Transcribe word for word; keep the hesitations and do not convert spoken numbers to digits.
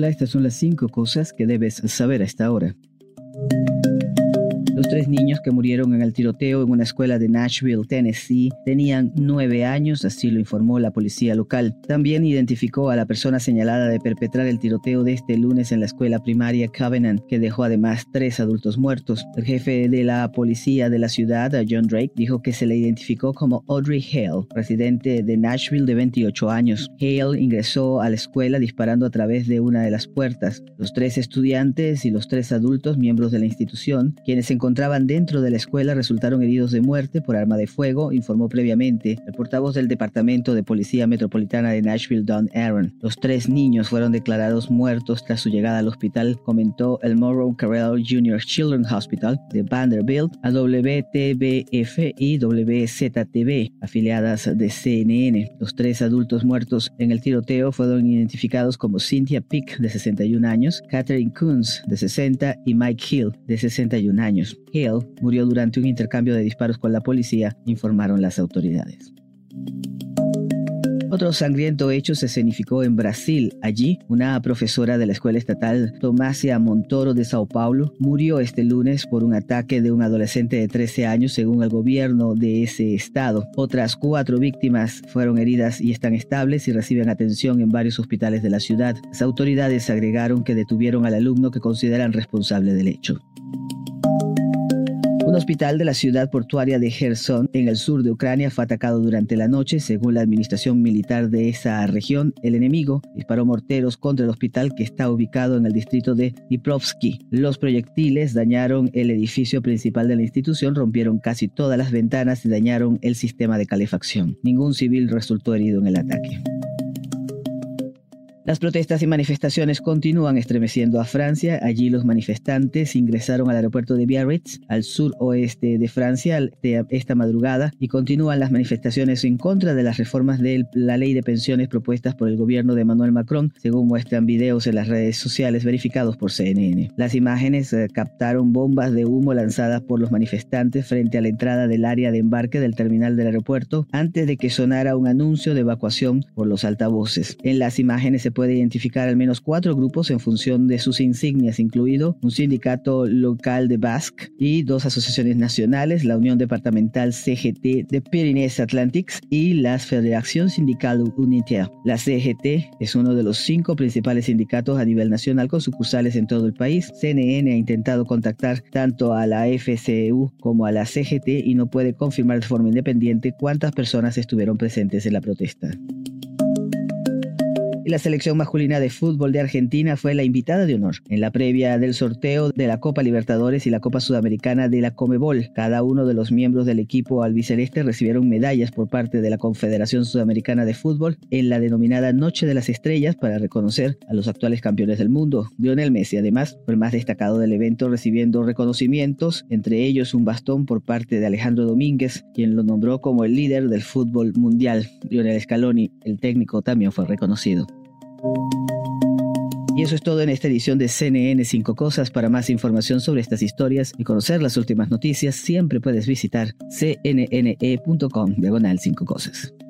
Hola, estas son las cinco cosas que debes saber a esta hora. Los tres niños que murieron en el tiroteo en una escuela de Nashville, Tennessee, tenían nueve años, así lo informó la policía local. También identificó a la persona señalada de perpetrar el tiroteo de este lunes en la escuela primaria Covenant, que dejó además tres adultos muertos. El jefe de la policía de la ciudad, John Drake, dijo que se le identificó como Audrey Hale, residente de Nashville de veintiocho años. Hale ingresó a la escuela disparando a través de una de las puertas. Los tres estudiantes y los tres adultos, miembros de la institución, quienes se encontraban dentro de la escuela, resultaron heridos de muerte por arma de fuego, informó previamente el portavoz del Departamento de Policía Metropolitana de Nashville, Don Aaron. Los tres niños fueron declarados muertos tras su llegada al hospital, comentó el Morrow Carell Junior Children's Hospital de Vanderbilt a W T B F y W Z T V, afiliadas de C N N. Los tres adultos muertos en el tiroteo fueron identificados como Cynthia Pick, de sesenta y un años, Catherine Coons, de sesenta, y Mike Hill, de sesenta y un años. Hale murió durante un intercambio de disparos con la policía, informaron las autoridades. Otro sangriento hecho se escenificó en Brasil. Allí, una profesora de la escuela estatal Tomásia Montoro de Sao Paulo murió este lunes por un ataque de un adolescente de trece años, según el gobierno de ese estado. Otras cuatro víctimas fueron heridas y están estables y reciben atención en varios hospitales de la ciudad. Las autoridades agregaron que detuvieron al alumno que consideran responsable del hecho. Un hospital de la ciudad portuaria de Kherson, en el sur de Ucrania, fue atacado durante la noche. Según la administración militar de esa región, el enemigo disparó morteros contra el hospital, que está ubicado en el distrito de Dniprovsky. Los proyectiles dañaron el edificio principal de la institución, rompieron casi todas las ventanas y dañaron el sistema de calefacción. Ningún civil resultó herido en el ataque. Las protestas y manifestaciones continúan estremeciendo a Francia. Allí los manifestantes ingresaron al aeropuerto de Biarritz, al suroeste de Francia, esta madrugada, y continúan las manifestaciones en contra de las reformas de la ley de pensiones propuestas por el gobierno de Emmanuel Macron, según muestran videos en las redes sociales verificados por C N N. Las imágenes eh, captaron bombas de humo lanzadas por los manifestantes frente a la entrada del área de embarque del terminal del aeropuerto, antes de que sonara un anuncio de evacuación por los altavoces. En las imágenes se puede identificar al menos cuatro grupos en función de sus insignias, incluido un sindicato local de Basque y dos asociaciones nacionales, la Unión Departamental C G T de Pyrenees Atlantics y la Federación Sindical Unitaire. La C G T es uno de los cinco principales sindicatos a nivel nacional con sucursales en todo el país. C N N ha intentado contactar tanto a la F C U como a la C G T y no puede confirmar de forma independiente cuántas personas estuvieron presentes en la protesta. Y la selección masculina de fútbol de Argentina fue la invitada de honor en la previa del sorteo de la Copa Libertadores y la Copa Sudamericana de la Conmebol. Cada uno de los miembros del equipo albiceleste recibieron medallas por parte de la Confederación Sudamericana de Fútbol en la denominada Noche de las Estrellas para reconocer a los actuales campeones del mundo. Lionel Messi, además, fue el más destacado del evento, recibiendo reconocimientos, entre ellos un bastón por parte de Alejandro Domínguez, quien lo nombró como el líder del fútbol mundial. Lionel Scaloni, el técnico, también fue reconocido. Y eso es todo en esta edición de C N N cinco Cosas. Para más información sobre estas historias y conocer las últimas noticias, siempre puedes visitar cnne punto com diagonal cinco cosas.